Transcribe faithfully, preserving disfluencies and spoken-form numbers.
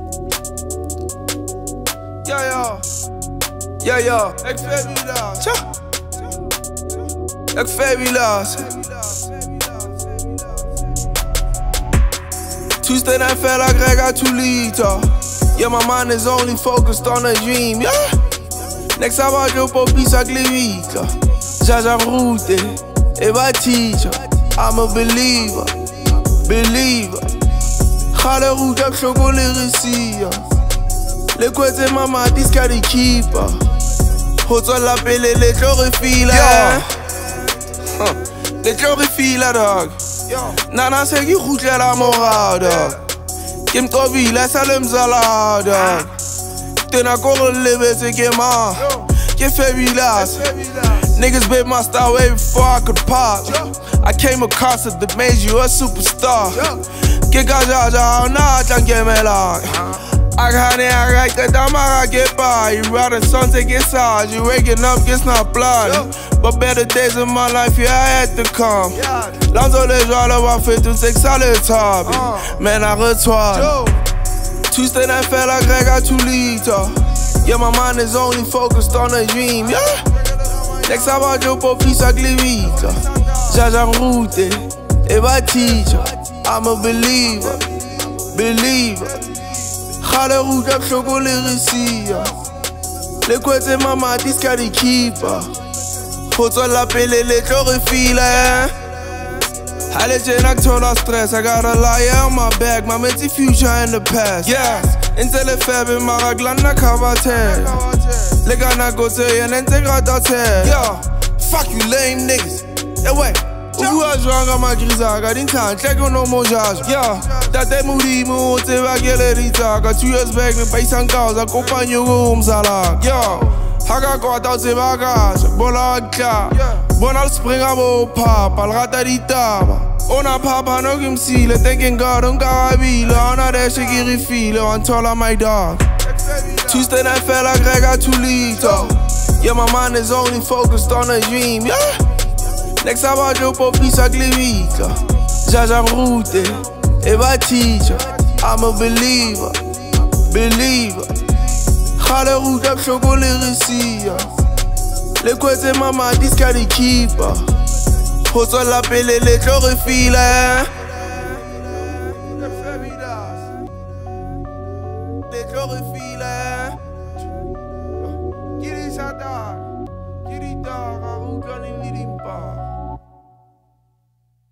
Ja, ja. Ja, ja. Ik fabulous. Tja. Ik fabulous. Tuesday night felt like I got two liter. Yeah, my mind is only focused on a dream. Yeah. Next time I jump up, piece of glivita. Jaja route, Eva teacher. I'm a believer, believer. Ga de route op chocolade sia. Le côté maman dis qu'à des keeper. Hoto la pele le chlorophylle. Yeah. Huh. Le chlorophylle dog. Nana se ki route la morale dog. Kim Kobe la salem zala dog. Tena koro lebe se kema. Ke fabulous. Niggas bit my style way before I could pop. I came across it that made you a superstar. Get gaja ja na jange mela. I got it, I got the damn I get by. You riding sun take it side. You waking up, it's not blood. But better days in my life, yeah, I had to come. Lonzo les joies, le va faire tout c'est que ça le top. Man, I retourne. Tuesday night felt like I got two liter. Yeah, my mind is only focused on a dream. Yeah. Next time I jump up, piece of glivita. Jaja route, Eva teacher. I'm a believer, believer. Ga de route op chocolade sia. Le côté maman dis qu'à des keeper. Hoto la pele le chlorophylle. Allez, j'ai un acteur de stress. I got a liar on my back. My mental future in the past. Yeah. Until the fab in my raglan na cavate. Le gars na go to yon intégrateur. Yeah. Fuck you lame niggas. Yeah, wait. Ou a joué ma grisa, got in time, check on no more jazz. Yeah, that they moody moon, te va gelerita. Got two years back, me pay some cars, accompagne rooms à la. Yeah, haga quoi dans ses bagages, bon à cla. Bon al spring à beau papa, al ratadita. On a papa no kim si, le thinking God, on carabile. On a des shit qui refile, on tell on my dog. Tuesday night felt like I got two liter. Yeah, my mind is only focused on a dream. Yeah. Next time I jump up, piece of glivita. Jaja route, Eva teacher. I'm a believer, believer. Ga de route op chocolade sia. Le côté maman dis qu'à des keeper. Hoto la pele le chlorophylle. Le chlorophylle.